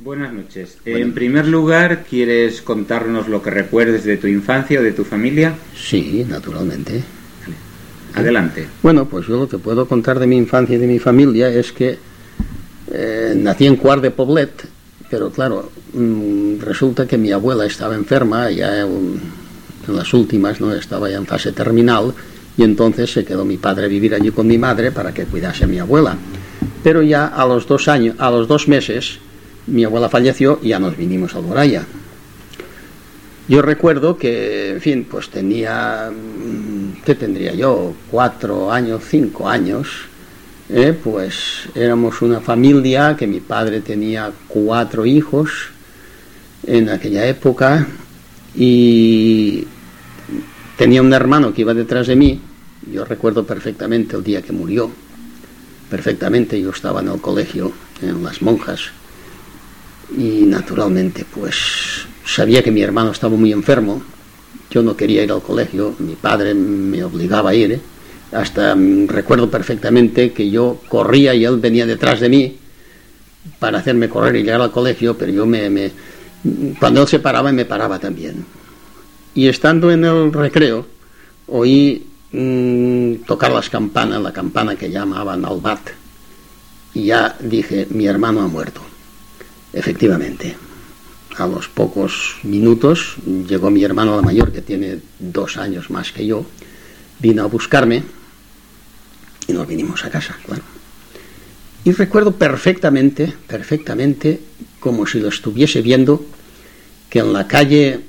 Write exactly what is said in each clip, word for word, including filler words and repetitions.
Buenas noches. Bueno, en primer lugar, ¿quieres contarnos lo que recuerdes de tu infancia o de tu familia? Sí, naturalmente. Adelante. Bueno, pues yo lo que puedo contar de mi infancia y de mi familia es que eh, nací en Quart de Poblet, pero claro, mmm, resulta que mi abuela estaba enferma, ya en, en las últimas, ¿no? Estaba ya en fase terminal, y entonces se quedó mi padre a vivir allí con mi madre para que cuidase a mi abuela. Pero ya a los dos años, a los dos meses, mi abuela falleció y ya nos vinimos a Alboraya. Yo recuerdo que, en fin, pues tenía, ¿qué tendría yo? Cuatro años, cinco años, ¿eh? Pues éramos una familia que mi padre tenía cuatro hijos en aquella época y tenía un hermano que iba detrás de mí. Yo recuerdo perfectamente el día que murió, perfectamente. Yo estaba en el colegio, en Las Monjas, y naturalmente pues sabía que mi hermano estaba muy enfermo. Yo no quería ir al colegio, mi padre me obligaba a ir, ¿eh? Hasta um, recuerdo perfectamente que yo corría y él venía detrás de mí para hacerme correr y llegar al colegio, pero yo me, me cuando él se paraba me paraba también. Y estando en el recreo oí mmm, tocar las campanas, la campana que llamaban al bat, y ya dije, mi hermano ha muerto. Efectivamente, a los pocos minutos llegó mi hermano la mayor, que tiene dos años más que yo, vino a buscarme y nos vinimos a casa, claro. Y recuerdo perfectamente, perfectamente, como si lo estuviese viendo, que en la calle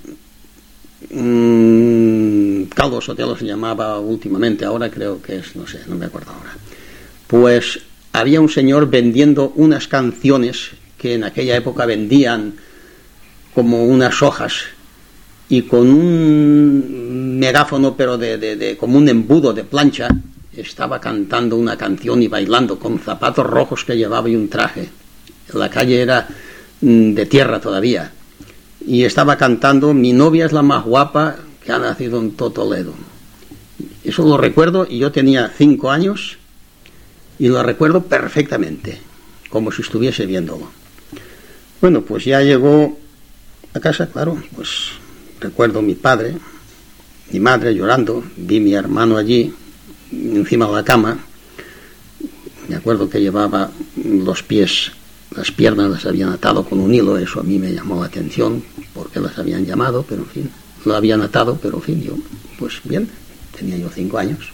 mmm, Calvo Sotelo se llamaba últimamente, ahora creo que es, no sé, no me acuerdo ahora, pues había un señor vendiendo unas canciones que en aquella época vendían como unas hojas, y con un megáfono, pero de, de, de como un embudo de plancha, estaba cantando una canción y bailando con zapatos rojos que llevaba y un traje. La calle era de tierra todavía, y estaba cantando Mi novia es la más guapa que ha nacido en todo Toledo. Eso lo recuerdo, y yo tenía cinco años y lo recuerdo perfectamente, como si estuviese viéndolo. Bueno, pues ya llegó a casa, claro, pues recuerdo mi padre, mi madre llorando, vi mi hermano allí, encima de la cama. Me acuerdo que llevaba los pies, las piernas las habían atado con un hilo, eso a mí me llamó la atención, porque las habían llamado, pero en fin, lo habían atado, pero en fin, yo, pues bien, tenía yo cinco años.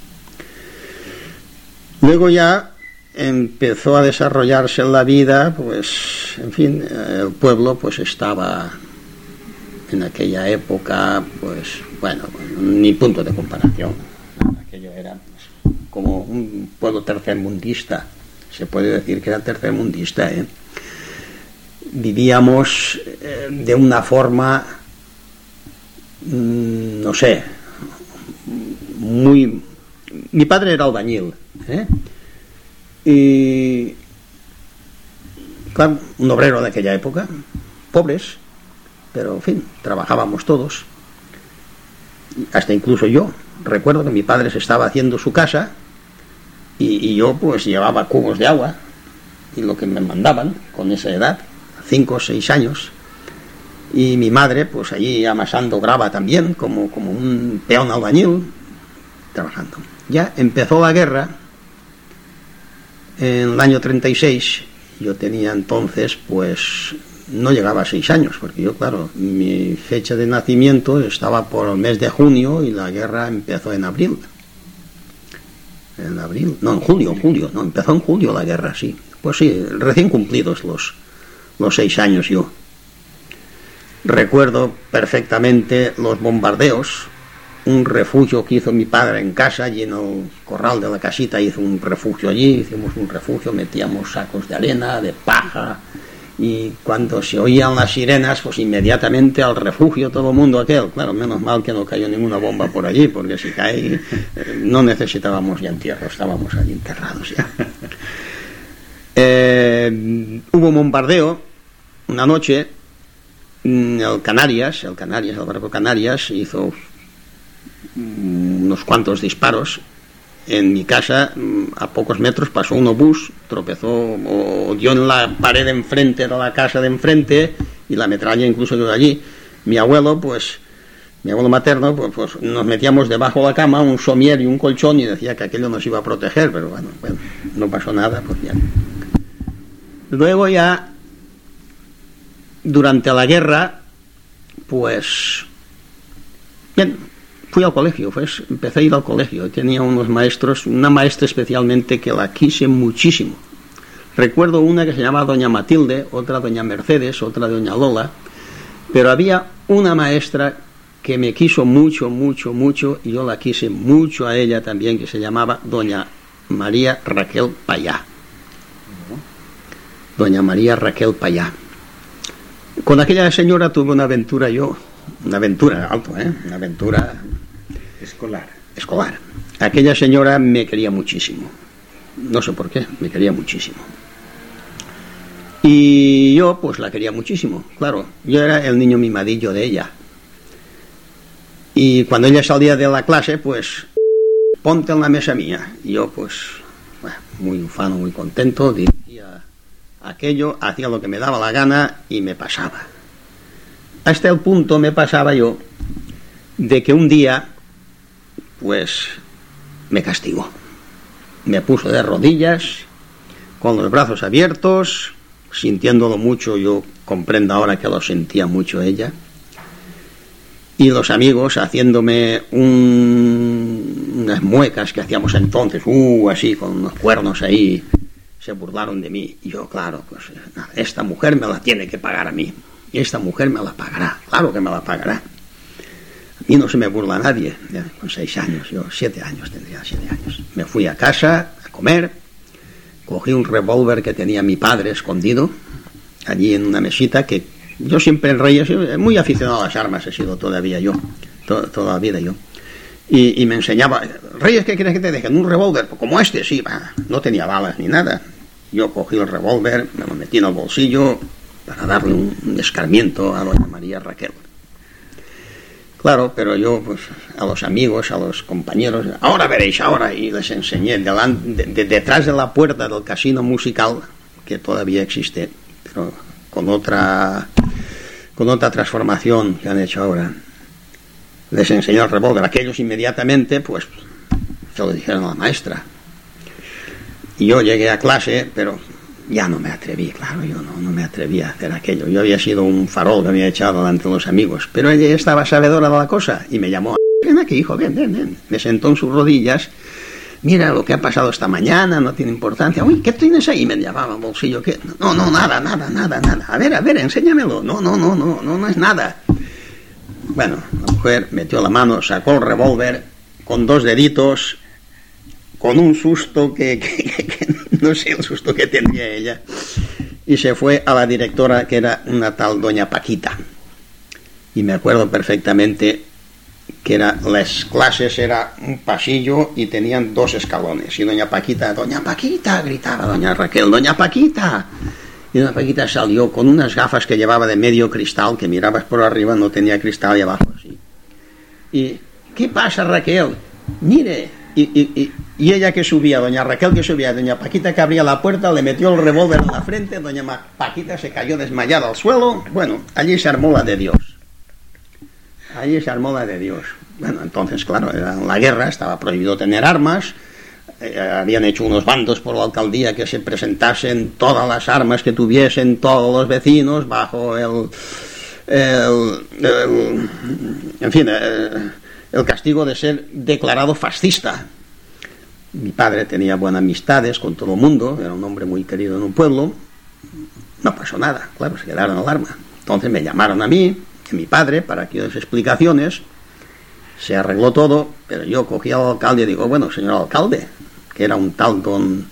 Luego ya empezó a desarrollarse en la vida, pues, en fin, el pueblo pues estaba en aquella época, pues, bueno, ni punto de comparación. Aquello era pues, como un pueblo tercermundista, se puede decir que era tercermundista, ¿eh? Vivíamos eh, de una forma, mmm, no sé, muy... Mi padre era albañil, ¿eh? Y claro, un obrero de aquella época, pobres, pero en fin, trabajábamos todos, hasta incluso yo. Recuerdo que mi padre se estaba haciendo su casa y, y yo pues llevaba cubos de agua y lo que me mandaban con esa edad, cinco o seis años, y mi madre pues allí amasando grava también, como, como un peón albañil, trabajando. Ya empezó la guerra en el año treinta y seis, yo tenía entonces, pues, no llegaba a seis años, porque yo, claro, mi fecha de nacimiento estaba por el mes de junio y la guerra empezó en abril. En abril, no, en julio, en julio, no, empezó en julio la guerra, sí. Pues sí, recién cumplidos los, los seis años yo. Recuerdo perfectamente los bombardeos, un refugio que hizo mi padre en casa, allí en el corral de la casita hizo un refugio allí, hicimos un refugio, metíamos sacos de arena, de paja, y cuando se oían las sirenas, pues inmediatamente al refugio todo el mundo aquel. Claro, menos mal que no cayó ninguna bomba por allí, porque si cae eh, no necesitábamos ya entierro, estábamos allí enterrados ya. Eh, hubo un bombardeo una noche, el Canarias, el Canarias, el barco Canarias hizo unos cuantos disparos en mi casa, a pocos metros, pasó un obús, tropezó o dio en la pared de enfrente de la casa de enfrente y la metralla incluso quedó allí. Mi abuelo, pues, mi abuelo materno, pues, pues nos metíamos debajo de la cama, un somier y un colchón y decía que aquello nos iba a proteger, pero bueno, bueno no pasó nada, pues ya. Luego ya, durante la guerra, pues, bien, fui al colegio, pues, empecé a ir al colegio. Tenía unos maestros, una maestra especialmente que la quise muchísimo. Recuerdo una que se llamaba Doña Matilde, otra Doña Mercedes, otra Doña Lola, pero había una maestra que me quiso mucho, mucho, mucho, y yo la quise mucho a ella también, que se llamaba Doña María Raquel Payá. Doña María Raquel Payá. Con aquella señora tuve una aventura yo, una aventura alto, ¿eh? Una aventura escolar. Escolar. Aquella señora me quería muchísimo. No sé por qué, me quería muchísimo. Y yo, pues, la quería muchísimo, claro. Yo era el niño mimadillo de ella. Y cuando ella salía de la clase, pues, ponte en la mesa mía. Y yo, pues, bueno, muy ufano, muy contento, dirigía aquello, hacía lo que me daba la gana y me pasaba. Hasta el punto me pasaba yo de que un día, pues, me castigó. Me puso de rodillas, con los brazos abiertos, sintiéndolo mucho. Yo comprendo ahora que lo sentía mucho ella. Y los amigos haciéndome un, unas muecas que hacíamos entonces, uh, así, con unos cuernos ahí, se burlaron de mí. Y yo, claro, pues nada, esta mujer me la tiene que pagar a mí. Y esta mujer me la pagará, claro que me la pagará. A mí no se me burla nadie. Ya, con seis años, yo siete años tendría, siete años. Me fui a casa a comer, cogí un revólver que tenía mi padre escondido, allí en una mesita, que yo siempre en Reyes, muy aficionado a las armas he sido todavía yo, to, toda la vida yo. Y, y me enseñaba, Reyes, ¿qué quieres que te dejen? Un revólver, como este, sí, va. No tenía balas ni nada. Yo cogí el revólver, me lo metí en el bolsillo para darle un, un escarmiento a doña María Raquel. Claro, pero yo, pues, a los amigos, a los compañeros, ahora veréis, ahora, y les enseñé delante, de, de, detrás de la puerta del casino musical, que todavía existe, pero con otra, con otra transformación que han hecho ahora. Les enseñó el revólver. Aquellos inmediatamente, pues, se lo dijeron a la maestra. Y yo llegué a clase, pero ya no me atreví, claro, yo no, no me atreví a hacer aquello. Yo había sido un farol que había echado delante de los amigos, pero ella estaba sabedora de la cosa y me llamó, ven aquí, hijo, ven, ven, ven. Me sentó en sus rodillas, mira lo que ha pasado esta mañana, no tiene importancia. Uy, ¿qué tienes ahí? Me llamaba al bolsillo, ¿qué? No, no, nada, nada, nada, nada. A ver, a ver, enséñamelo. No, no, no, no, no, no es nada. Bueno, la mujer metió la mano, sacó el revólver con dos deditos, con un susto que, que, que, que no sé el susto que tendría ella, y se fue a la directora, que era una tal doña Paquita. Y me acuerdo perfectamente que era, las clases era un pasillo y tenían dos escalones, y doña Paquita, doña Paquita, gritaba doña Raquel, doña Paquita. Y doña Paquita salió con unas gafas que llevaba de medio cristal, que mirabas por arriba, no tenía cristal, y abajo así. Y, ¿qué pasa, Raquel? Mire. Y, y, y, y ella que subía, doña Raquel que subía, doña Paquita que abría la puerta, le metió el revólver en la frente, doña Paquita se cayó desmayada al suelo. Bueno, allí se armó la de Dios. Allí se armó la de Dios. Bueno, entonces, claro, era la guerra, estaba prohibido tener armas. Eh, habían hecho unos bandos por la alcaldía que se presentasen todas las armas que tuviesen todos los vecinos bajo el, el, el en fin, el, el castigo de ser declarado fascista. Mi padre tenía buenas amistades con todo el mundo, era un hombre muy querido en un pueblo. No pasó nada, claro, se quedaron al arma. Entonces me llamaron a mí, a mi padre, para que des explicaciones. Se arregló todo, pero yo cogí al alcalde y digo, bueno, señor alcalde, que era un tal don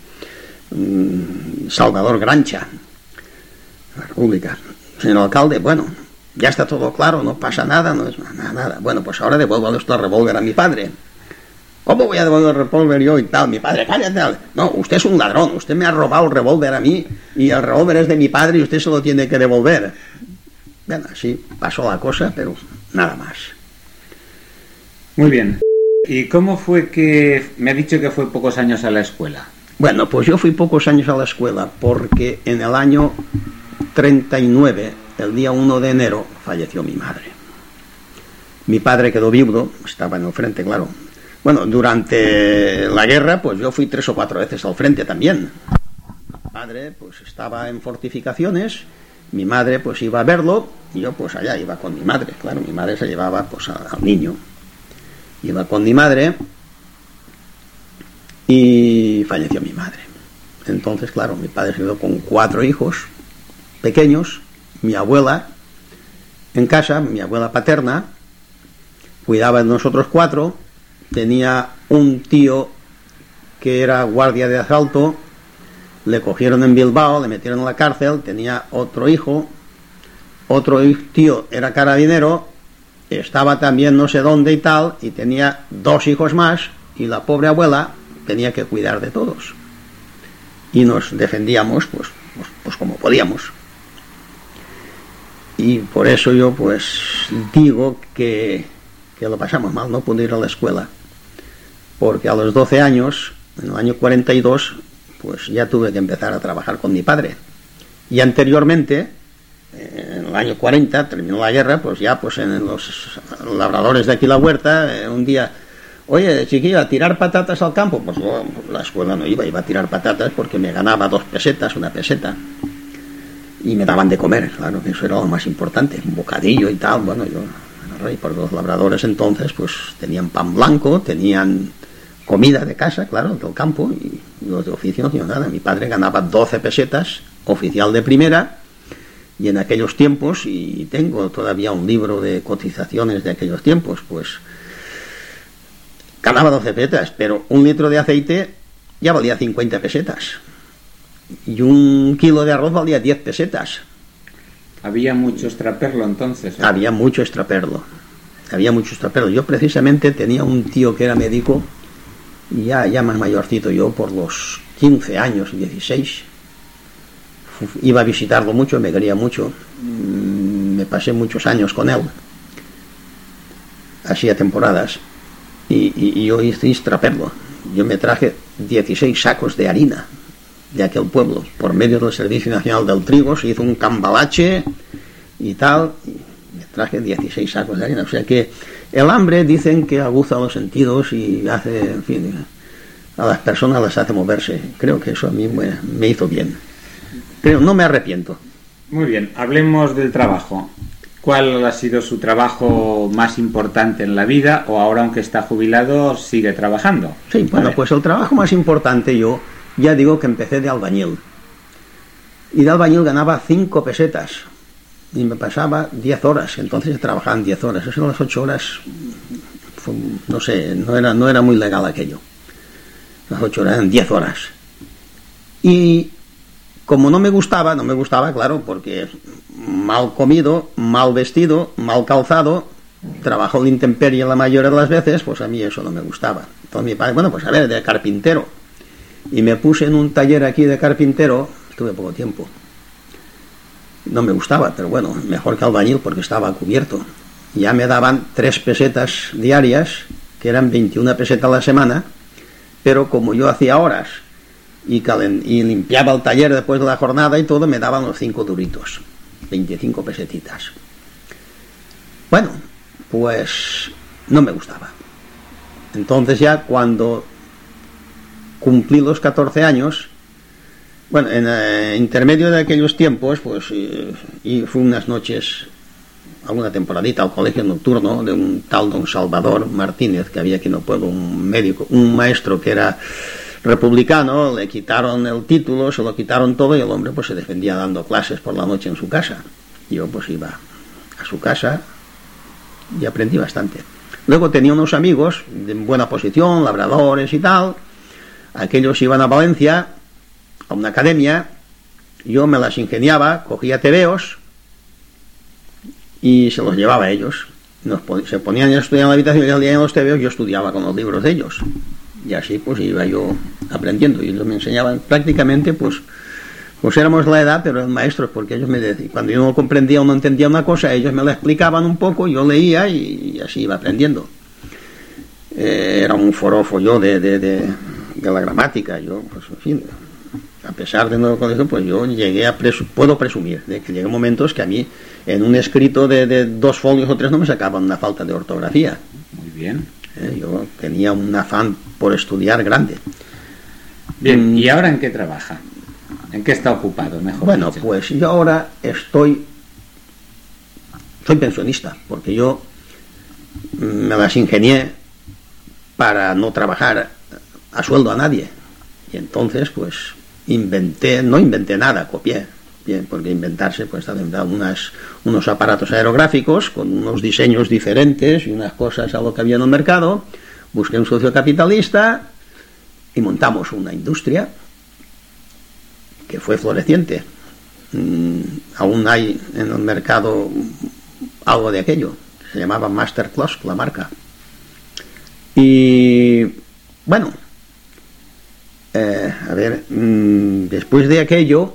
um, Salvador Grancha, la República. Señor alcalde, bueno, ya está todo claro, no pasa nada, no es nada, nada. Bueno, pues ahora devuelvo el revólver a mi padre. ¿Cómo voy a devolver el revólver yo y tal? Mi padre, cállate. No, usted es un ladrón, usted me ha robado el revólver a mí y el revólver es de mi padre y usted se lo tiene que devolver. Bueno, así pasó la cosa, pero nada más. Muy bien. ¿Y cómo fue que me ha dicho que fue pocos años a la escuela? Bueno, pues yo fui pocos años a la escuela porque en el año treinta y nueve, el día uno de enero, falleció mi madre. Mi padre quedó viudo, estaba en el frente, claro. Bueno, durante la guerra, pues yo fui tres o cuatro veces al frente también. Mi padre, pues estaba en fortificaciones, mi madre, pues iba a verlo, y yo, pues allá iba con mi madre. Claro, mi madre se llevaba, pues, al niño. Iba con mi madre y falleció mi madre. Entonces, claro, mi padre se quedó con cuatro hijos pequeños, mi abuela en casa, mi abuela paterna, cuidaba de nosotros cuatro, tenía un tío que era guardia de asalto, le cogieron en Bilbao, le metieron en la cárcel, tenía otro hijo, otro tío era carabinero, estaba también no sé dónde y tal, y tenía dos hijos más, y la pobre abuela tenía que cuidar de todos. Y nos defendíamos, pues, pues, pues como podíamos. Y por eso yo, pues, digo que, que lo pasamos mal, no pude ir a la escuela. Porque a los doce años, en el año cuarenta y dos, pues ya tuve que empezar a trabajar con mi padre. Y anteriormente, en el año cuarenta, terminó la guerra, pues ya pues en los labradores de aquí la huerta, un día, oye, chiquillo, a tirar patatas al campo. Pues no, la escuela no iba, iba a tirar patatas porque me ganaba dos pesetas, una peseta. Y me daban de comer, claro, que eso era lo más importante, un bocadillo y tal. Bueno, yo era rey, porque los labradores entonces pues tenían pan blanco, tenían comida de casa, claro, del campo, y los de oficio no tenían nada. Mi padre ganaba doce pesetas, oficial de primera. Y en aquellos tiempos, y tengo todavía un libro de cotizaciones de aquellos tiempos, pues ganaba doce pesetas, pero un litro de aceite ya valía cincuenta pesetas. Y un kilo de arroz valía diez pesetas. ¿Había mucho extraperlo entonces? ¿O? Había mucho extraperlo. Había mucho extraperlo. Yo precisamente tenía un tío que era médico, ya, ya más mayorcito yo, por los quince años, dieciséis. Iba a visitarlo mucho, me quería mucho, me pasé muchos años con él, hacía temporadas, y, y, y yo hice extraperlo. Yo me traje dieciséis sacos de harina de aquel pueblo, por medio del Servicio Nacional del Trigo, se hizo un cambalache y tal, y me traje dieciséis sacos de harina. O sea que el hambre dicen que aguza los sentidos y hace, en fin, a las personas las hace moverse. Creo que eso a mí me, me hizo bien. Pero no me arrepiento. Muy bien, hablemos del trabajo. ¿Cuál ha sido su trabajo más importante en la vida? O ahora, aunque está jubilado, sigue trabajando. Sí, bueno, pues el trabajo más importante, yo ya digo que empecé de albañil. Y de albañil ganaba cinco pesetas. Y me pasaba diez horas. Entonces trabajaban diez horas. Eso eran las ocho horas. Fue, no sé, no era, no era muy legal aquello. Las ocho horas eran diez horas. Y como no me gustaba, no me gustaba, claro, porque mal comido, mal vestido, mal calzado, trabajo de intemperie la mayoría de las veces, pues a mí eso no me gustaba. Entonces mi padre, bueno, pues a ver, de carpintero. Y me puse en un taller aquí de carpintero, estuve poco tiempo. No me gustaba, pero bueno, mejor que albañil porque estaba cubierto. Ya me daban tres pesetas diarias, que eran veintiuna pesetas a la semana, pero como yo hacía horas y, calen- y limpiaba el taller después de la jornada y todo, me daban los cinco duritos, veinticinco pesetitas. Bueno, pues no me gustaba. Entonces ya cuando cumplí los catorce años, bueno, en eh, intermedio de aquellos tiempos, pues eh, y fue unas noches, alguna temporadita al colegio nocturno de un tal don Salvador Martínez que había aquí en el pueblo, un médico, un maestro que era republicano. Le quitaron el título, se lo quitaron todo, y el hombre pues se defendía dando clases por la noche en su casa. Yo pues iba a su casa y aprendí bastante. Luego tenía unos amigos de buena posición, labradores y tal. Aquellos iban a Valencia a una academia, yo me las ingeniaba, cogía tebeos y se los llevaba a ellos. Nos, se ponían a estudiar en la habitación y al día en los tebeos yo estudiaba con los libros de ellos. Y así pues iba yo aprendiendo, y ellos me enseñaban prácticamente, pues pues éramos la edad, pero eran maestros, porque ellos me decían, cuando yo no comprendía o no entendía una cosa, ellos me la explicaban un poco, yo leía y, y así iba aprendiendo. eh, era un forofo yo de, de, de, de la gramática. Yo, pues, en fin, a pesar de no colegio, pues yo llegué a presu puedo presumir de que llegué momentos que a mí en un escrito de, de dos folios o tres no me sacaban una falta de ortografía. Muy bien. Eh, yo tenía un afán por estudiar grande. Bien, ¿y ahora en qué trabaja? ¿En qué está ocupado, mejor Bueno, dicho? pues yo ahora estoy soy pensionista, porque yo me las ingenié para no trabajar a sueldo a nadie. Y entonces, pues, inventé, no inventé nada, copié. Bien, porque inventarse, pues, unas, unos aparatos aerográficos con unos diseños diferentes y unas cosas a lo que había en el mercado. Busqué un socio capitalista y montamos una industria que fue floreciente. Mm, aún hay en el mercado algo de aquello. Se llamaba Masterclass, la marca. Y bueno, eh, a ver, mmm, después de aquello,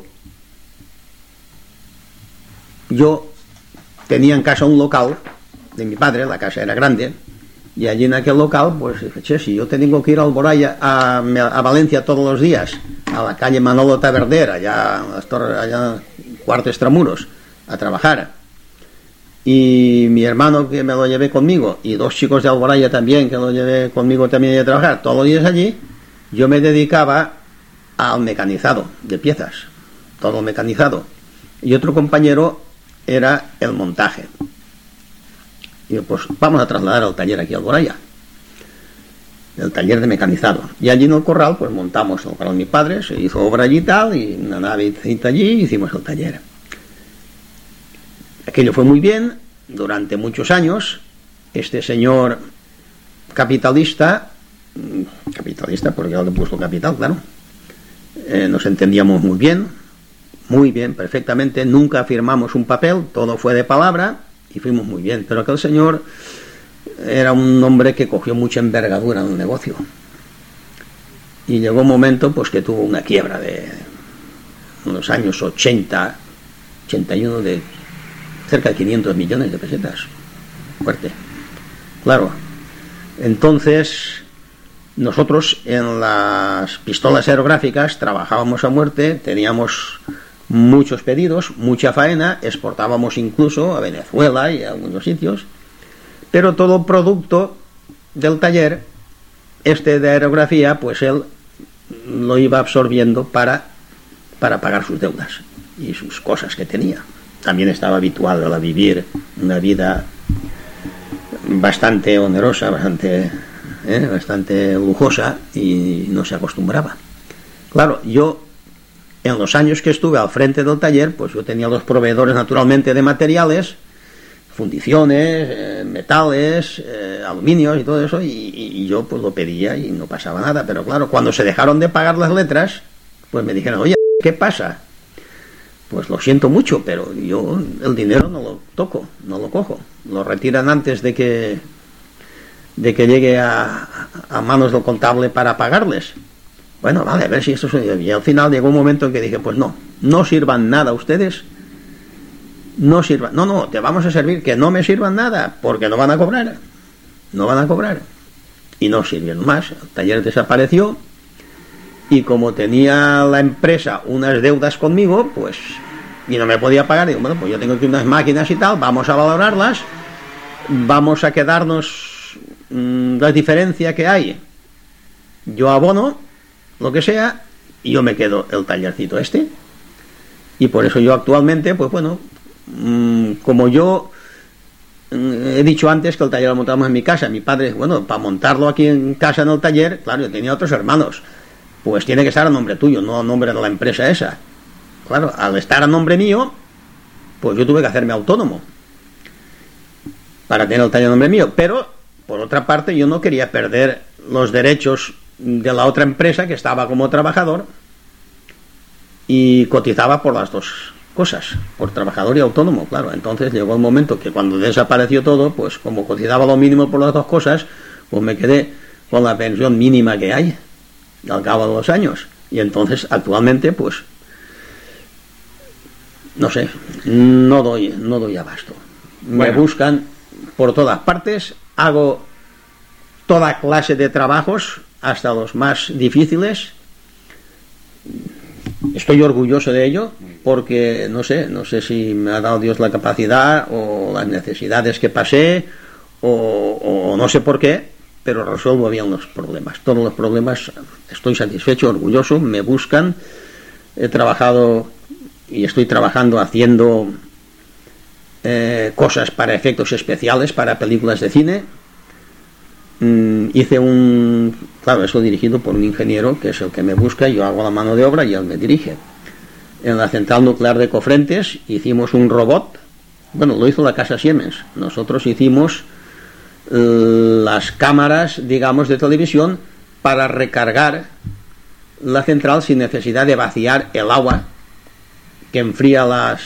yo tenía en casa un local de mi padre, la casa era grande, y allí en aquel local, pues dije, che, si yo tengo que ir a Alboraya, a, a Valencia todos los días, a la calle Manolo Taverder, allá, a las torres, allá, Cuarto Extramuros, a trabajar, y mi hermano que me lo llevé conmigo, y dos chicos de Alboraya también, que lo llevé conmigo también a trabajar, todos los días allí, yo me dedicaba al mecanizado de piezas, todo mecanizado, y otro compañero era el montaje. Y yo, pues vamos a trasladar al taller aquí a Alboraya, el taller de mecanizado, y allí en el corral pues montamos el corral de mi padre, se hizo obra allí y tal, y una nave allí hicimos el taller. Aquello fue muy bien durante muchos años. Este señor capitalista, capitalista porque yo le puso capital, claro, eh, nos entendíamos muy bien, muy bien, perfectamente, nunca firmamos un papel, todo fue de palabra y fuimos muy bien, pero aquel señor era un hombre que cogió mucha envergadura en el negocio y llegó un momento pues que tuvo una quiebra de unos años ochenta, ochenta y uno, de cerca de quinientos millones de pesetas, fuerte, claro. Entonces nosotros en las pistolas aerográficas trabajábamos a muerte, teníamos muchos pedidos, mucha faena, exportábamos incluso a Venezuela y a algunos sitios, pero todo producto del taller, este de aerografía, pues él lo iba absorbiendo para, para pagar sus deudas y sus cosas que tenía. También estaba habituado a vivir una vida bastante onerosa, bastante, eh, bastante lujosa, y no se acostumbraba. Claro, yo en los años que estuve al frente del taller, pues yo tenía los proveedores naturalmente de materiales, fundiciones, eh, metales, eh, aluminios y todo eso, y, y yo pues lo pedía y no pasaba nada. Pero claro, cuando se dejaron de pagar las letras, pues me dijeron, oye, ¿qué pasa? Pues lo siento mucho, pero yo el dinero no lo toco, no lo cojo, lo retiran antes de que de que llegue a, a manos del contable para pagarles. Bueno, vale, a ver si esto sucede. Y al final llegó un momento en que dije, pues no, no sirvan nada ustedes, no sirvan, no, no, te vamos a servir, que no me sirvan nada, porque no van a cobrar, no van a cobrar. Y no sirvieron más, el taller desapareció. Y como tenía la empresa unas deudas conmigo, pues, y no me podía pagar, digo, bueno, pues yo tengo aquí unas máquinas y tal, vamos a valorarlas, vamos a quedarnos mmm, la diferencia que hay, yo abono lo que sea, y yo me quedo el tallercito este, y por eso yo actualmente, pues bueno, mmm, como yo mmm, he dicho antes que el taller lo montamos en mi casa, mi padre, bueno, para montarlo aquí en casa en el taller, claro, yo tenía otros hermanos, pues tiene que estar a nombre tuyo, no a nombre de la empresa esa. Claro, al estar a nombre mío, pues yo tuve que hacerme autónomo para tener el taller a nombre mío. Pero, por otra parte, yo no quería perder los derechos de la otra empresa que estaba como trabajador y cotizaba por las dos cosas, por trabajador y autónomo, claro. Entonces llegó el momento que cuando desapareció todo, pues como cotizaba lo mínimo por las dos cosas, pues me quedé con la pensión mínima que hay al cabo de los años, y entonces actualmente pues no sé, no doy no doy abasto. Bueno. Me buscan por todas partes, hago toda clase de trabajos, hasta los más difíciles. Estoy orgulloso de ello porque no sé, no sé si me ha dado Dios la capacidad o las necesidades que pasé o, o no sé por qué, pero resuelvo bien los problemas. Todos los problemas estoy satisfecho, orgulloso, me buscan. He trabajado y estoy trabajando haciendo eh, cosas para efectos especiales, para películas de cine. Mm, hice un... Claro, eso dirigido por un ingeniero que es el que me busca, yo hago la mano de obra y él me dirige. En la central nuclear de Cofrentes hicimos un robot, bueno, lo hizo la Casa Siemens. Nosotros hicimos eh, las cámaras, digamos, de televisión para recargar la central sin necesidad de vaciar el agua que enfría las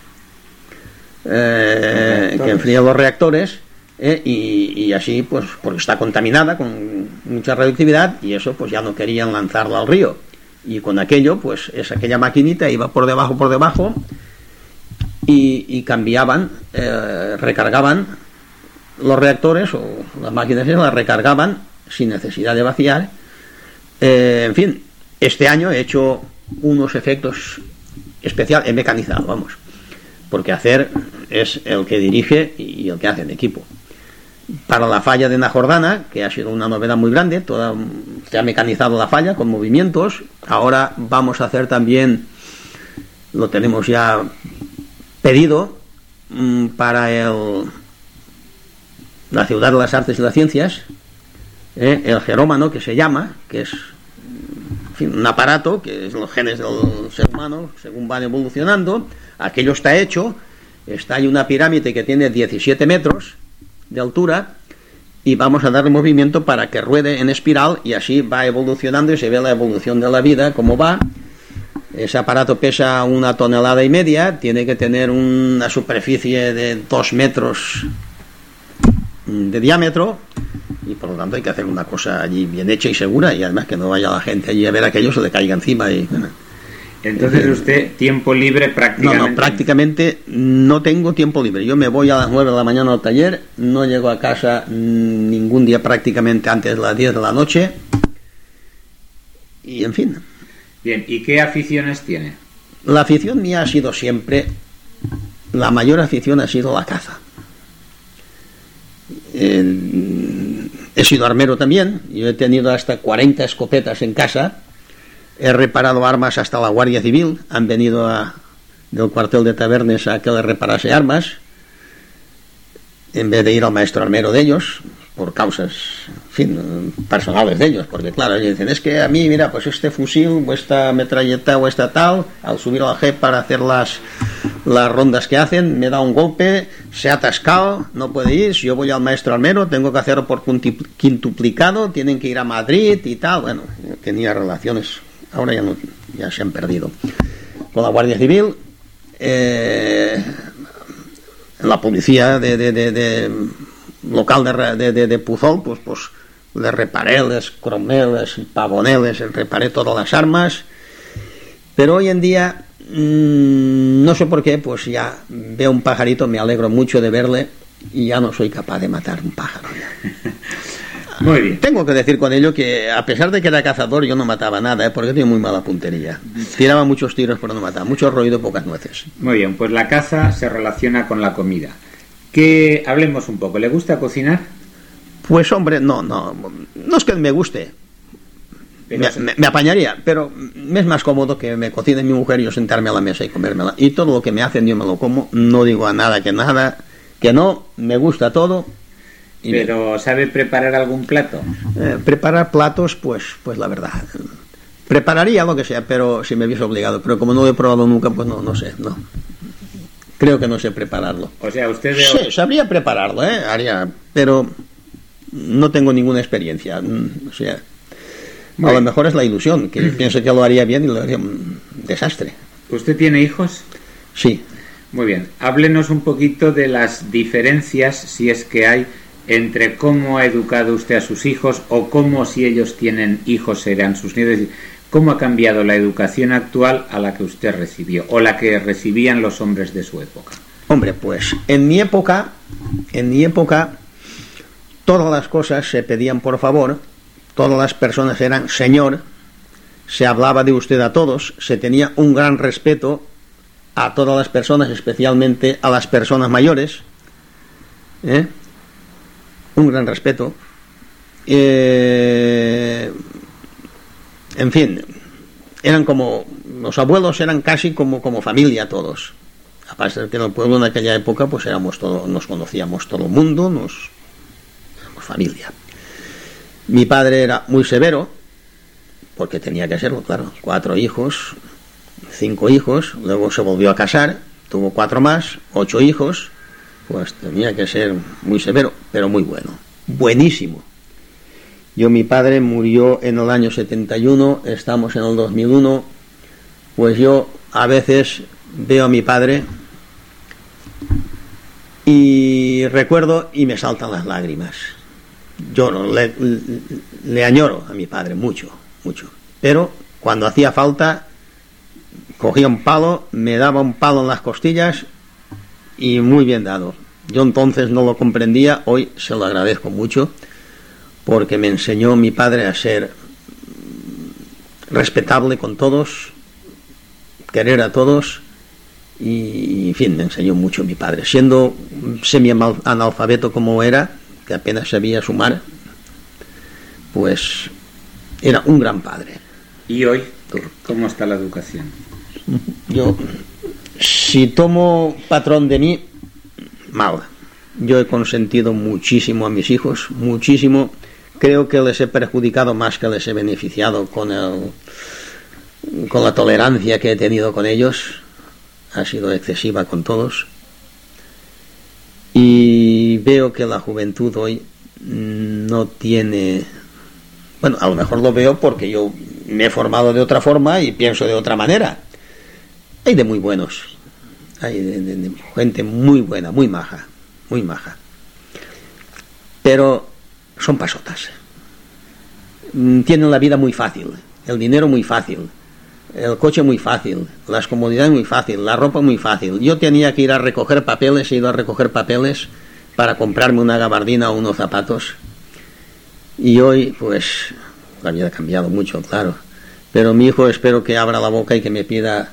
eh, que enfría los reactores. Eh, y, y así pues porque está contaminada con mucha radioactividad y eso pues ya no querían lanzarla al río y con aquello pues es aquella maquinita iba por debajo por debajo y, y cambiaban eh, recargaban los reactores o las máquinas las recargaban sin necesidad de vaciar. Eh, en fin, este año he hecho unos efectos especiales, he mecanizado, vamos, porque hacer es el que dirige y el que hace en equipo. Para la falla de Najordana, que ha sido una novedad muy grande, toda, se ha mecanizado la falla con movimientos. Ahora vamos a hacer también, lo tenemos ya pedido, mmm, para el, la Ciudad de las Artes y las Ciencias, eh, el Jerómano, que se llama, que es en fin, un aparato, que es los genes del ser humano, según van evolucionando. Aquello está hecho, está en una pirámide que tiene diecisiete metros de altura y vamos a darle movimiento para que ruede en espiral y así va evolucionando y se ve la evolución de la vida, cómo va. Ese aparato pesa una tonelada y media, tiene que tener una superficie de dos metros de diámetro y por lo tanto hay que hacer una cosa allí bien hecha y segura y además que no vaya la gente allí a ver aquello, se le caiga encima y... Bueno. Entonces usted, tiempo libre prácticamente... No, no, prácticamente no tengo tiempo libre. Yo me voy a las nueve de la mañana al taller, no llego a casa ningún día prácticamente antes de las diez de la noche. Y en fin. Bien, ¿y qué aficiones tiene? La afición mía ha sido siempre... La mayor afición ha sido la caza. Eh, he sido armero también. Yo he tenido hasta cuarenta escopetas en casa. He reparado armas hasta la Guardia Civil, han venido a, del cuartel de Tabernes a que le reparase armas, en vez de ir al maestro armero de ellos, por causas, en fin, personales de ellos, porque claro, ellos dicen, es que a mí, mira, pues este fusil, o esta metralleta, o esta tal, al subir al jeep para hacer las, las rondas que hacen, me da un golpe, se ha atascado, no puede ir, si yo voy al maestro armero, tengo que hacerlo por quintuplicado, tienen que ir a Madrid y tal, bueno, tenía relaciones... Ahora ya, no, ya se han perdido. Con la Guardia Civil, eh, la policía de, de, de, de local de, de, de, de Puzol, pues, pues les reparé, les cromé, les pavoné, les reparé todas las armas. Pero hoy en día, mmm, no sé por qué, pues ya veo un pajarito, me alegro mucho de verle y ya no soy capaz de matar un pájaro. Muy bien. Tengo que decir con ello que a pesar de que era cazador yo no mataba nada, ¿eh? Porque tenía muy mala puntería. Tiraba muchos tiros pero no mataba, mucho ruido, pocas nueces. Muy bien, pues la caza se relaciona con la comida. Que hablemos un poco, ¿le gusta cocinar? Pues hombre, no, no, no es que me guste. Me, me, me apañaría, pero me es más cómodo que me cocine mi mujer y yo sentarme a la mesa y comérmela. Y todo lo que me hacen yo me lo como, no digo a nada que nada, que no, me gusta todo. Pero ¿sabe preparar algún plato? Eh, preparar platos, pues, pues la verdad, prepararía lo que sea, pero si me hubiese obligado. Pero como no lo he probado nunca, pues no, no sé, no. Creo que no sé prepararlo. O sea, usted... De... Sí, sabría prepararlo, ¿eh? Haría, pero no tengo ninguna experiencia. O sea, a lo mejor es la ilusión, que pienso que lo haría bien y lo haría un desastre. ¿Usted tiene hijos? Sí. Muy bien. Háblenos un poquito de las diferencias, si es que hay, entre cómo ha educado usted a sus hijos o cómo, si ellos tienen hijos, serán sus nietos. ¿Cómo ha cambiado la educación actual a la que usted recibió o la que recibían los hombres de su época? Hombre, pues en mi época, en mi época todas las cosas se pedían por favor, todas las personas eran señor, se hablaba de usted a todos, se tenía un gran respeto a todas las personas, especialmente a las personas mayores, ¿eh? Un gran respeto. Eh, en fin, eran como, los abuelos eran casi como, como familia todos. Aparte de que en el pueblo en aquella época pues éramos todo, nos conocíamos todo el mundo, nos éramos familia. Mi padre era muy severo, porque tenía que serlo, claro, cuatro hijos, cinco hijos, luego se volvió a casar, tuvo cuatro más, ocho hijos, pues tenía que ser muy severo, pero muy bueno, buenísimo. Yo, mi padre murió en el año setenta y uno, estamos en el dos mil uno, pues yo a veces veo a mi padre y recuerdo y me saltan las lágrimas. Lloro, le, le, le añoro a mi padre mucho, mucho. Pero cuando hacía falta, cogía un palo, me daba un palo en las costillas y muy bien dado. Yo entonces no lo comprendía, hoy se lo agradezco mucho, porque me enseñó mi padre a ser respetable con todos, querer a todos, y en fin, me enseñó mucho mi padre. Siendo semi-analfabeto como era, que apenas sabía sumar, pues era un gran padre. ¿Y hoy cómo está la educación? Yo, si tomo patrón de mí, mal. Yo he consentido muchísimo a mis hijos, muchísimo. Creo que les he perjudicado más que les he beneficiado con el, con la tolerancia que he tenido con ellos. Ha sido excesiva con todos. Y veo que la juventud hoy no tiene... Bueno, a lo mejor lo veo porque yo me he formado de otra forma y pienso de otra manera. Hay de muy buenos. Hay de, de, de gente muy buena, muy maja, muy maja. Pero son pasotas. Tienen la vida muy fácil, el dinero muy fácil, el coche muy fácil, las comodidades muy fácil, la ropa muy fácil. Yo tenía que ir a recoger papeles, he ido a recoger papeles para comprarme una gabardina o unos zapatos. Y hoy, pues, la vida ha cambiado mucho, claro. Pero mi hijo espero que abra la boca y que me pida,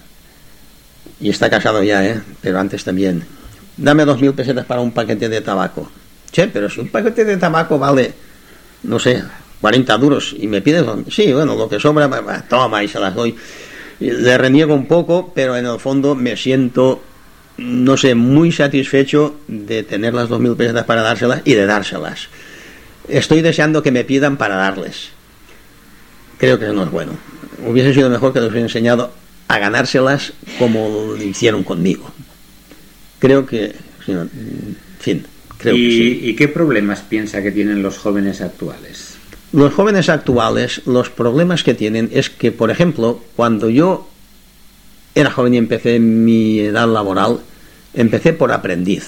y está casado ya, ¿eh? Pero antes también, dame dos mil pesetas para un paquete de tabaco. Che, pero si un paquete de tabaco vale, no sé, cuarenta duros, y me pides, sí, bueno, lo que sobra, toma, y se las doy. Le reniego un poco, pero en el fondo me siento, no sé, muy satisfecho de tener las dos mil pesetas para dárselas y de dárselas. Estoy deseando que me pidan para darles. Creo que eso no es bueno. Hubiese sido mejor que les hubiera enseñado a ganárselas como lo hicieron conmigo. Creo que, en fin, creo ¿Y, que sí. ¿Y qué problemas piensa que tienen los jóvenes actuales? Los jóvenes actuales, los problemas que tienen es que, por ejemplo, cuando yo era joven y empecé mi edad laboral, empecé por aprendiz.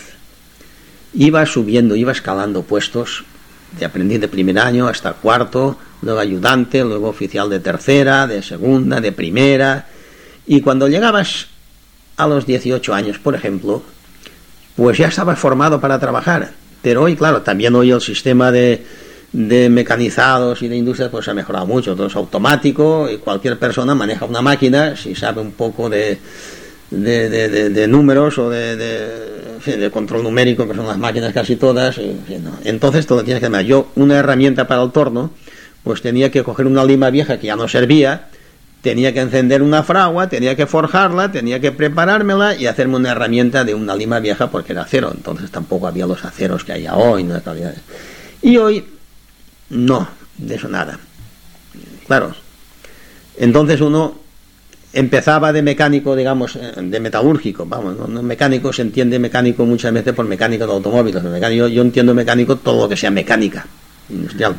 Iba subiendo, iba escalando puestos de aprendiz de primer año hasta cuarto, luego ayudante, luego oficial de tercera, de segunda, de primera. Y cuando llegabas a los dieciocho años, por ejemplo, pues ya estabas formado para trabajar. Pero hoy, claro, también hoy el sistema de, de mecanizados y de industrias pues ha mejorado mucho. Todo es automático y cualquier persona maneja una máquina si sabe un poco de, de, de, de, de números o de, de, de control numérico, que son las máquinas casi todas. Y, ¿no? Entonces todo tienes que hacer. Yo, una herramienta para el torno, pues tenía que coger una lima vieja que ya no servía, tenía que encender una fragua, tenía que forjarla, tenía que preparármela y hacerme una herramienta de una lima vieja porque era acero. Entonces tampoco había los aceros que hay hoy, no había. Y hoy no, de eso nada. Claro. Entonces uno empezaba de mecánico, digamos, de metalúrgico, vamos, no, no mecánico, se entiende mecánico muchas veces por mecánico de automóviles. Mecánico, yo entiendo mecánico todo lo que sea mecánica industrial.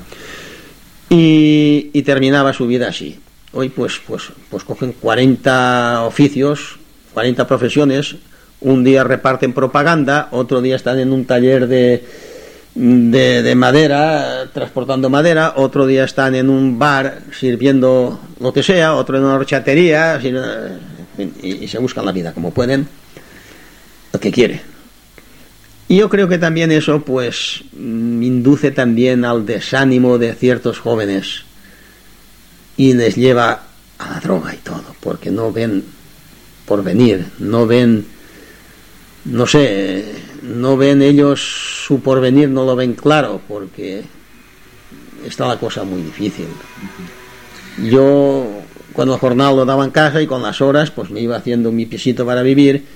Y, y terminaba su vida así. Hoy pues, pues, pues cogen cuarenta oficios, cuarenta profesiones, un día reparten propaganda, otro día están en un taller de, de, de madera, transportando madera, otro día están en un bar sirviendo lo que sea, otro en una horchatería, y, y se buscan la vida como pueden, el que quiere. Y yo creo que también eso pues induce también al desánimo de ciertos jóvenes y les lleva a la droga y todo, porque no ven porvenir, no ven, no sé, no ven ellos su porvenir, no lo ven claro, porque está la cosa muy difícil. Yo cuando el jornal lo daba en casa y con las horas pues me iba haciendo mi pisito para vivir,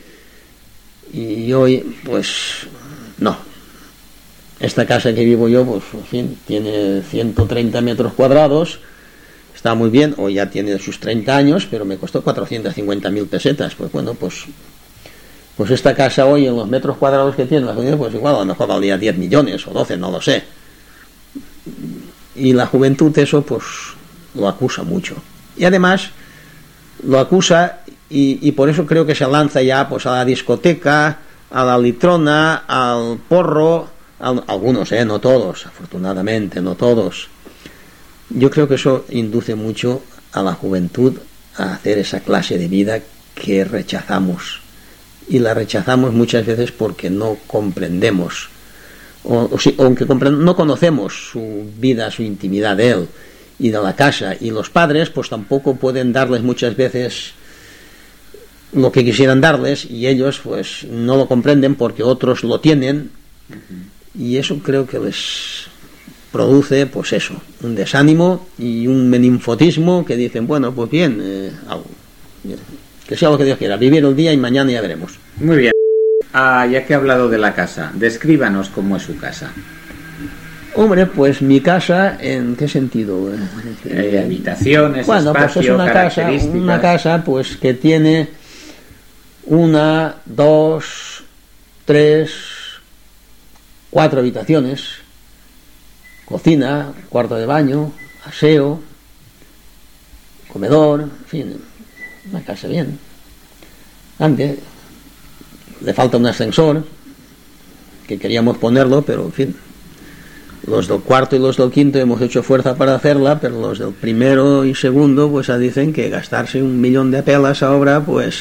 y hoy pues no. Esta casa que vivo yo pues en fin tiene ciento treinta metros cuadrados, está muy bien, hoy ya tiene sus treinta años, pero me costó cuatrocientas cincuenta mil pesetas. Pues bueno, pues pues esta casa hoy en los metros cuadrados que tiene, pues igual a lo mejor valía diez millones o doce, no lo sé. Y la juventud eso pues lo acusa mucho. Y además lo acusa y, y por eso creo que se lanza ya pues a la discoteca, a la litrona, al porro, a, algunos, eh, no todos, afortunadamente, no todos. Yo creo que eso induce mucho a la juventud a hacer esa clase de vida que rechazamos. Y la rechazamos muchas veces porque no comprendemos, o, o si, aunque comprend- no conocemos su vida, su intimidad de él y de la casa. Y los padres pues tampoco pueden darles muchas veces lo que quisieran darles, y ellos pues no lo comprenden porque otros lo tienen, y eso creo que les produce pues eso, un desánimo y un meninfotismo que dicen, bueno, pues bien, eh, algo, que sea lo que Dios quiera, vivir el día y mañana ya veremos. Muy bien. Ah, ya que he hablado de la casa, descríbanos cómo es su casa. Hombre, pues mi casa, ¿en qué sentido? Eh, habitaciones, bueno, espacio, pues es una casa, características. una casa pues que tiene una, dos, tres, cuatro habitaciones, cocina, cuarto de baño, aseo, comedor, en fin, una casa bien grande. Le falta un ascensor que queríamos ponerlo, pero en fin, los del cuarto y los del quinto hemos hecho fuerza para hacerla, pero los del primero y segundo pues dicen que gastarse un millón de pelas ahora pues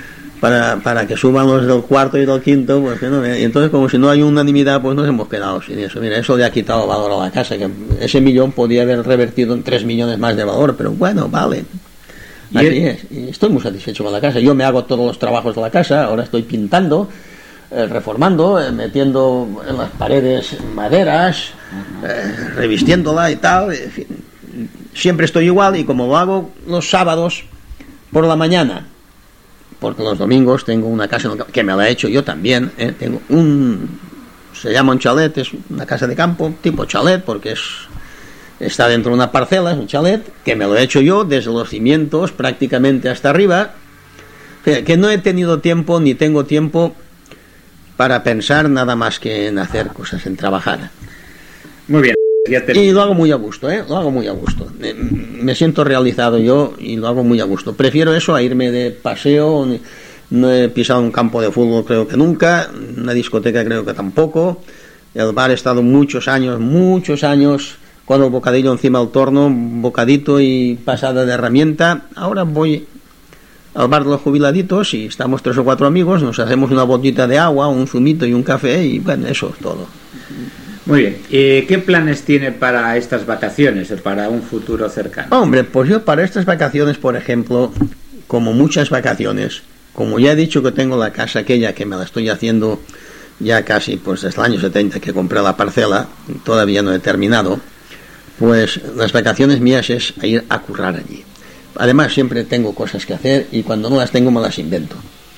para, para que suban los del cuarto y del quinto, pues que no. Y entonces como si no hay unanimidad pues nos hemos quedado sin eso. Mira, eso le ha quitado valor a la casa, que ese millón podía haber revertido en tres millones más de valor, pero bueno, vale. Así y es, y estoy muy satisfecho con la casa. Yo me hago todos los trabajos de la casa, ahora estoy pintando, eh, reformando, eh, metiendo en las paredes maderas, eh, revistiéndola y tal, en fin. Siempre estoy igual, y como lo hago los sábados por la mañana, porque los domingos tengo una casa que me la he hecho yo también, eh, tengo un, se llama un chalet, es una casa de campo, tipo chalet, porque es está dentro de una parcela, es un chalet, que me lo he hecho yo desde los cimientos prácticamente hasta arriba, que no he tenido tiempo ni tengo tiempo para pensar nada más que en hacer cosas, en trabajar. Muy bien. Ya te... Y lo hago muy a gusto, ¿eh? Lo hago muy a gusto. Me, me siento realizado yo y lo hago muy a gusto. Prefiero eso a irme de paseo. No he pisado un campo de fútbol creo que nunca, una discoteca creo que tampoco. El bar he estado muchos años, muchos años... con el bocadillo encima del torno, bocadito y pasada de herramienta. Ahora voy al bar de los jubiladitos y estamos tres o cuatro amigos, nos hacemos una botita de agua, un zumito y un café, y bueno, eso es todo. Muy bien. ¿Y qué planes tiene para estas vacaciones o para un futuro cercano? Hombre, pues yo para estas vacaciones, por ejemplo, como muchas vacaciones, como ya he dicho que tengo la casa aquella que me la estoy haciendo ya casi pues desde el año setenta que compré la parcela, todavía no he terminado, pues las vacaciones mías es ir a currar allí. Además siempre tengo cosas que hacer y cuando no las tengo me las invento,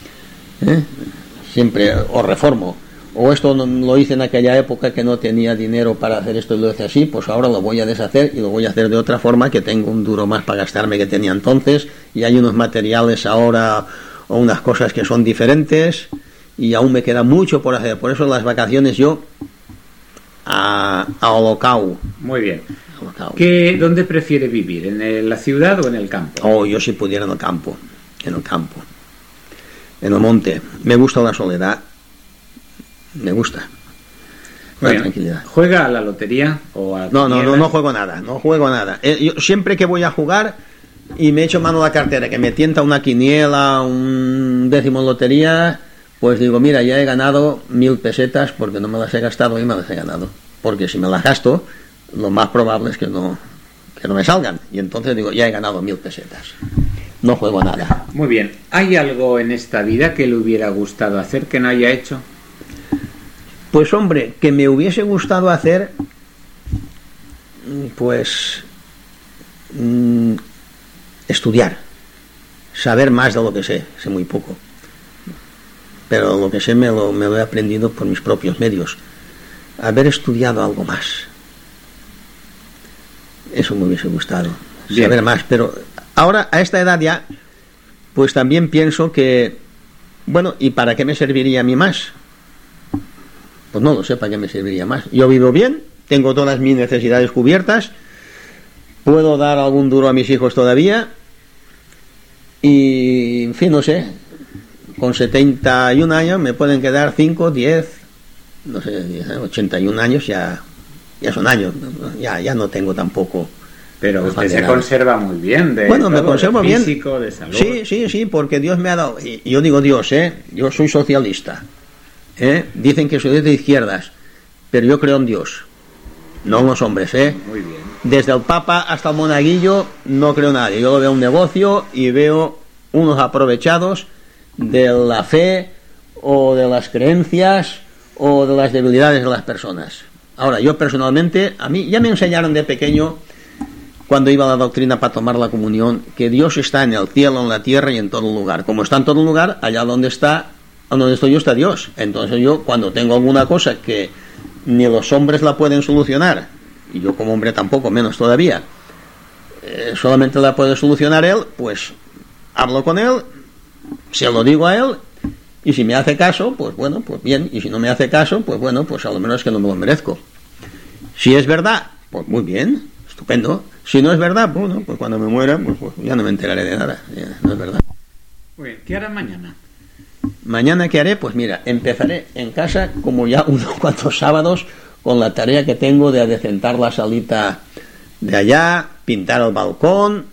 ¿eh? Siempre o reformo, o esto no, lo hice en aquella época que no tenía dinero para hacer esto y lo hice así, pues ahora lo voy a deshacer y lo voy a hacer de otra forma, que tengo un duro más para gastarme que tenía entonces, y hay unos materiales ahora o unas cosas que son diferentes y aún me queda mucho por hacer. Por eso las vacaciones yo a, a Holocau. Muy bien. ¿Qué, ¿Dónde prefiere vivir? ¿En la ciudad o en el campo? Oh, yo si pudiera en el campo, en el campo, en el monte. Me gusta la soledad, me gusta la bueno, tranquilidad. ¿Juega a la lotería o a no, no, no, no juego nada, no juego nada. Eh, yo siempre que voy a jugar y me echo mano a la cartera, que me tienta una quiniela, un décimo en lotería, pues digo, mira, ya he ganado mil pesetas porque no me las he gastado y me las he ganado. Porque si me las gasto, lo más probable es que no, que no me salgan. Y entonces digo, ya he ganado mil pesetas. No juego nada. Muy bien. ¿Hay algo en esta vida que le hubiera gustado hacer que no haya hecho? Pues hombre, que me hubiese gustado hacer, pues, mmm, estudiar, saber más de lo que sé, sé muy poco, pero lo que sé me lo, me lo he aprendido por mis propios medios. Haber estudiado algo más, eso me hubiese gustado. Bien. Saber más, pero ahora a esta edad ya, pues también pienso que, bueno, ¿y para qué me serviría a mí más? Pues no lo sé para qué me serviría más. Yo vivo bien, tengo todas mis necesidades cubiertas, puedo dar algún duro a mis hijos todavía y, en fin, no sé, con setenta y un años me pueden quedar cinco, diez, no sé, ochenta y un años ya, ya son años, ya, ya no tengo tampoco. Pero usted se conserva muy bien, de bueno, todo, me conservo de bien. Físico, de salud. Sí, sí, sí, porque Dios me ha dado, y yo digo Dios, ¿eh? Yo soy socialista. ¿Eh? Dicen que soy de izquierdas, pero yo creo en Dios, no en los hombres, ¿eh? Muy bien. Desde el Papa hasta el monaguillo no creo en nadie. Yo veo un negocio y veo unos aprovechados de la fe o de las creencias o de las debilidades de las personas. Ahora, yo personalmente, a mí ya me enseñaron de pequeño, cuando iba a la doctrina para tomar la comunión, que Dios está en el cielo, en la tierra y en todo lugar. Como está en todo lugar, allá donde está donde estoy yo está Dios. Entonces yo, cuando tengo alguna cosa que ni los hombres la pueden solucionar, y yo como hombre tampoco, menos todavía, eh, solamente la puede solucionar Él, pues hablo con Él, se lo digo a Él, y si me hace caso, pues bueno, pues bien, y si no me hace caso, pues bueno, pues a lo menos es que no me lo merezco. Si es verdad, pues muy bien, estupendo. Si no es verdad, bueno, pues cuando me muera, pues, pues ya no me enteraré de nada, ya, no es verdad. Muy bien, ¿qué hará mañana? Mañana, ¿qué haré? Pues mira, empezaré en casa, como ya unos cuantos sábados, con la tarea que tengo de adecentar la salita de allá, pintar el balcón.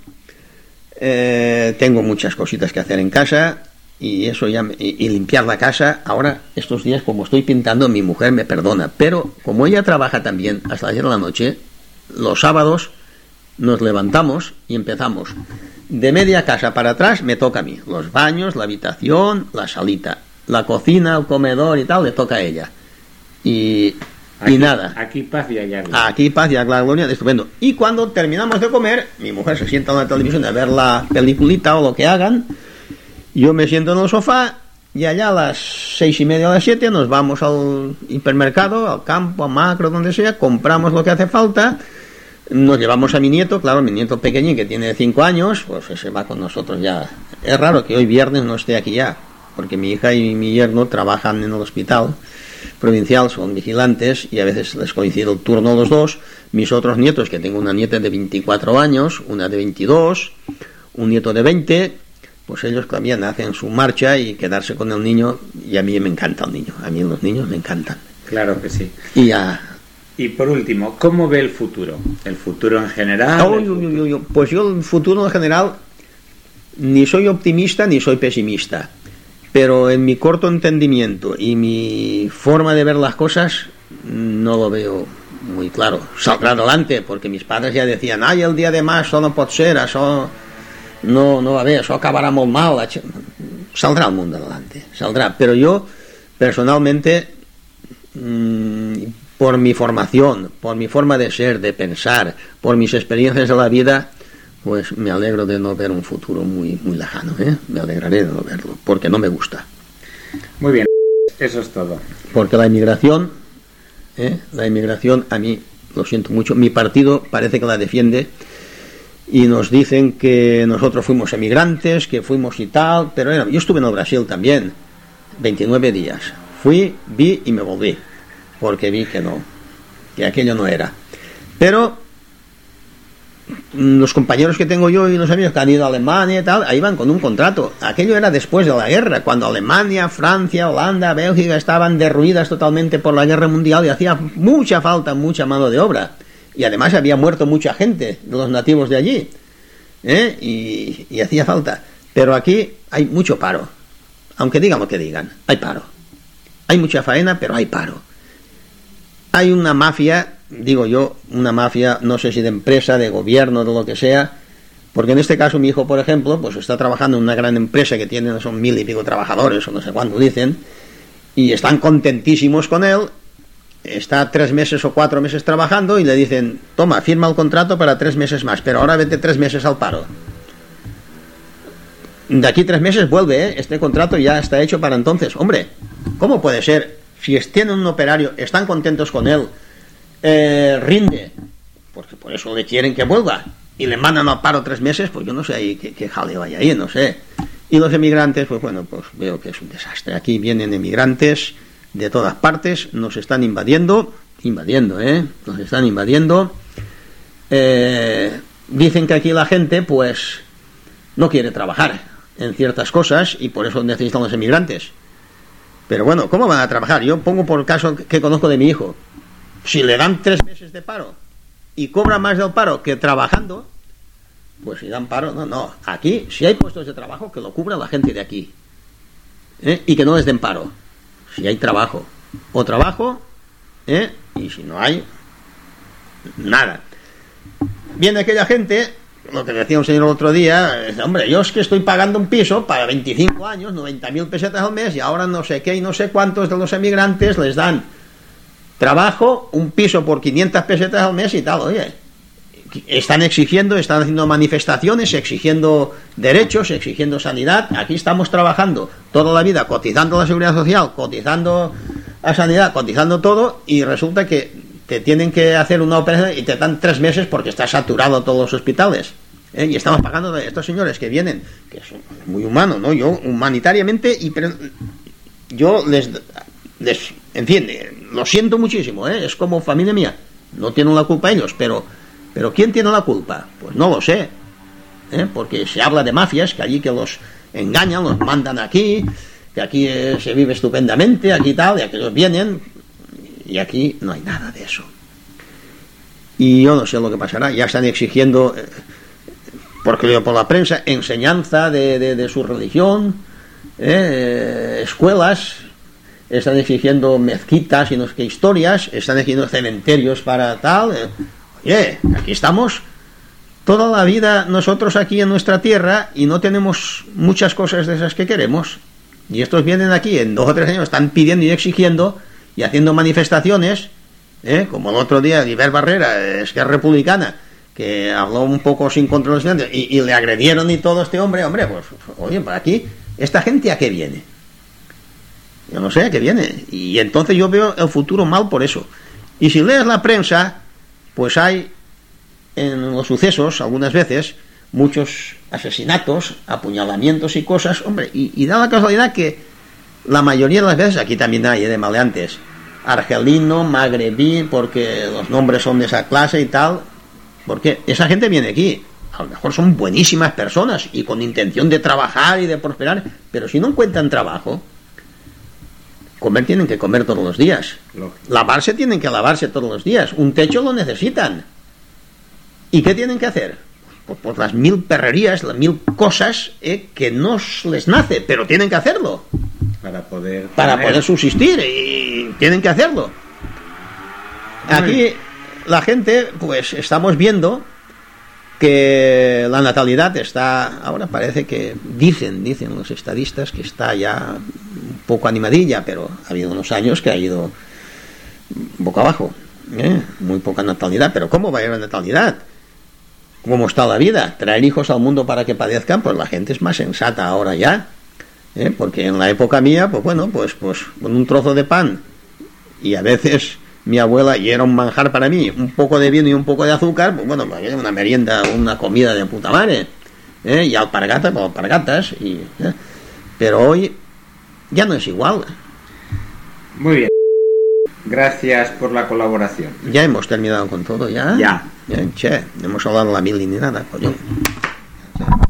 Eh, tengo muchas cositas que hacer en casa y eso ya me, y, y limpiar la casa. Ahora, estos días, como estoy pintando, mi mujer me perdona, pero como ella trabaja también hasta las diez de la noche, los sábados nos levantamos y empezamos. De media casa para atrás me toca a mí. Los baños, la habitación, la salita. La cocina, el comedor y tal, le toca a ella. Y, aquí, y nada. Aquí paz y allá gloria. Aquí paz y allá gloria, estupendo. Y cuando terminamos de comer, mi mujer se sienta en la televisión a ver la peliculita o lo que hagan. Yo me siento en el sofá y allá a las seis y media a las siete nos vamos al hipermercado, al campo, a Macro, donde sea, compramos lo que hace falta. Nos llevamos a mi nieto, claro, mi nieto pequeñín que tiene cinco años, pues ese va con nosotros ya. Es raro que hoy viernes no esté aquí ya, porque mi hija y mi yerno trabajan en el hospital provincial, son vigilantes y a veces les coincide el turno a los dos. Mis otros nietos, que tengo una nieta de veinticuatro años, una de veintidós, un nieto de veinte, pues ellos también hacen su marcha y quedarse con el niño, y a mí me encanta el niño, a mí los niños me encantan. Claro que sí. Y ya... Y por último, ¿cómo ve el futuro? ¿El futuro en general? Oh, yo, yo, yo, pues yo el futuro en general ni soy optimista ni soy pesimista, pero en mi corto entendimiento y mi forma de ver las cosas no lo veo muy claro. Saldrá adelante, porque mis padres ya decían, ay, el día de más això no pot ser, això no, no va bé, això acabarà molt mal. Saldrá el mundo adelante, saldrá, pero yo personalmente... Mmm, por mi formación, por mi forma de ser, de pensar, por mis experiencias de la vida, pues me alegro de no ver un futuro muy, muy lejano, ¿eh? Me alegraré de no verlo, porque no me gusta. Muy bien, eso es todo. Porque la inmigración, ¿eh? La inmigración, a mí, lo siento mucho, mi partido parece que la defiende y nos dicen que nosotros fuimos emigrantes, que fuimos y tal, pero era, yo estuve en el Brasil también, veintinueve días. Fui, vi y me volví, porque vi que no, que aquello no era. Pero los compañeros que tengo yo y los amigos que han ido a Alemania y tal, ahí van con un contrato. Aquello era después de la guerra, cuando Alemania, Francia, Holanda, Bélgica estaban derruidas totalmente por la guerra mundial y hacía mucha falta, mucha mano de obra. Y además había muerto mucha gente de los nativos de allí, ¿eh? y, y hacía falta. Pero aquí hay mucho paro. aunque digan lo que digan, hay paro. Hay mucha faena, pero hay paro. Hay una mafia, digo yo, una mafia, no sé si de empresa, de gobierno, de lo que sea, porque en este caso mi hijo, por ejemplo, pues está trabajando en una gran empresa que tiene, son mil y pico trabajadores, o no sé cuánto dicen, y están contentísimos con él. Está tres meses o cuatro meses trabajando y le dicen, toma, firma el contrato para tres meses más, pero ahora vete tres meses al paro. De aquí tres meses vuelve, ¿eh? Este contrato ya está hecho para entonces. Hombre, ¿cómo puede ser? Si tienen un operario, están contentos con él, eh, rinde, porque por eso le quieren que vuelva, y le mandan al paro tres meses, pues yo no sé ahí qué, qué jaleo hay ahí, no sé. Y los emigrantes, pues bueno, pues veo que es un desastre. Aquí vienen emigrantes de todas partes, nos están invadiendo, invadiendo, ¿eh? Nos están invadiendo. Eh, dicen que aquí la gente, pues, no quiere trabajar en ciertas cosas y por eso necesitan los emigrantes. Pero bueno, ¿cómo van a trabajar? Yo pongo por el caso que conozco de mi hijo. Si le dan tres meses de paro y cobra más del paro que trabajando, pues si dan paro, no, no. Aquí, si hay puestos de trabajo, que lo cubra la gente de aquí, ¿eh? Y que no les den paro. Si hay trabajo, o trabajo, ¿eh? Y si no hay, nada. Viene aquella gente, lo que decía un señor el otro día, dice, hombre, yo es que estoy pagando un piso para veinticinco años, noventa mil pesetas al mes, y ahora no sé qué y no sé cuántos de los emigrantes les dan trabajo, un piso por quinientas pesetas al mes y tal. Oye, están exigiendo, están haciendo manifestaciones, exigiendo derechos, exigiendo sanidad. Aquí estamos trabajando toda la vida, cotizando a la seguridad social, cotizando a sanidad, cotizando todo, y resulta que te tienen que hacer una operación y te dan tres meses porque está saturado todos los hospitales, ¿eh? Y estamos pagando a estos señores que vienen, que son muy humanos, ¿no? Yo humanitariamente, y pero, yo les, les, en fin, lo siento muchísimo, ¿eh? Es como familia mía, no tienen la culpa ellos, pero pero ¿quién tiene la culpa? Pues no lo sé, ¿eh? Porque se habla de mafias, que allí que los engañan, los mandan aquí, que aquí eh, se vive estupendamente, aquí tal, y aquellos vienen. Y aquí no hay nada de eso. Y yo no sé lo que pasará. Ya están exigiendo, eh, porque leo por la prensa, enseñanza de, de, de su religión, eh, escuelas, están exigiendo mezquitas y no sé qué historias, están exigiendo cementerios para tal. Eh. Oye, aquí estamos toda la vida nosotros aquí en nuestra tierra y no tenemos muchas cosas de esas que queremos. Y estos vienen aquí, en dos o tres años están pidiendo y exigiendo y haciendo manifestaciones, ¿eh? Como el otro día Iber Barrera, es que es republicana, que habló un poco sin control y, y le agredieron y todo este hombre. Hombre, pues oye, por aquí, ¿esta gente a qué viene? Yo no sé a qué viene. Y entonces yo veo el futuro mal por eso. Y si lees la prensa, pues hay en los sucesos, algunas veces, muchos asesinatos, apuñalamientos y cosas, hombre, y, y da la casualidad que la mayoría de las veces, aquí también hay de maleantes, argelino, magrebí, porque los nombres son de esa clase y tal, porque esa gente viene aquí, a lo mejor son buenísimas personas y con intención de trabajar y de prosperar, pero si no encuentran trabajo, comer tienen que comer todos los días, lavarse tienen que lavarse todos los días, un techo lo necesitan. ¿Y qué tienen que hacer? Pues, pues las mil perrerías, las mil cosas eh, que no les nace, pero tienen que hacerlo. Para poder para poder subsistir, y tienen que hacerlo. Aquí la gente, pues estamos viendo que la natalidad está, ahora parece que dicen, dicen los estadistas que está ya un poco animadilla, pero ha habido unos años que ha ido boca abajo, ¿eh? Muy poca natalidad. Pero ¿cómo va a ir la natalidad? ¿Cómo está la vida? Traer hijos al mundo para que padezcan, pues la gente es más sensata ahora ya. ¿Eh? Porque en la época mía, pues bueno, pues, pues con un trozo de pan y a veces mi abuela, y era un manjar para mí, un poco de vino y un poco de azúcar, pues bueno, pues una merienda, una comida de puta madre, ¿eh? Y alpargatas, pues alpargatas, y, ¿eh? Pero hoy ya no es igual. Muy bien. Gracias por la colaboración. Ya hemos terminado con todo, ¿ya? Ya. Bien, che, no hemos hablado de la mili ni nada, coño.